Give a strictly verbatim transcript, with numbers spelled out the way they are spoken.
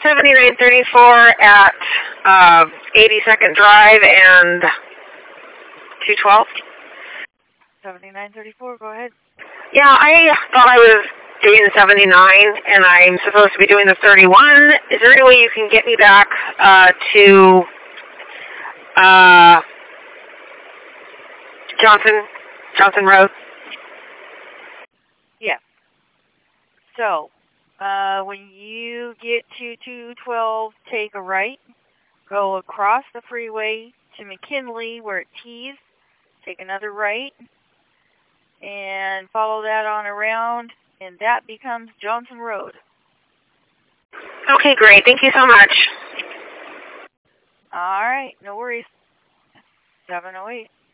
seventy-nine thirty-four at uh, eighty-second Drive and two twelve. seventy-nine thirty-four, go ahead. Yeah, I thought I was doing the seventy-nine, and I'm supposed to be doing the thirty-one. Is there any way you can get me back uh, to uh, Johnson, Johnson Road? Yeah. So, uh, when you get to two twelve, take a right, go across the freeway to McKinley where it tees, take another right, and follow that on around, and that becomes Johnson Road. Okay, great. Thank you so much. All right, no worries. seven oh eight.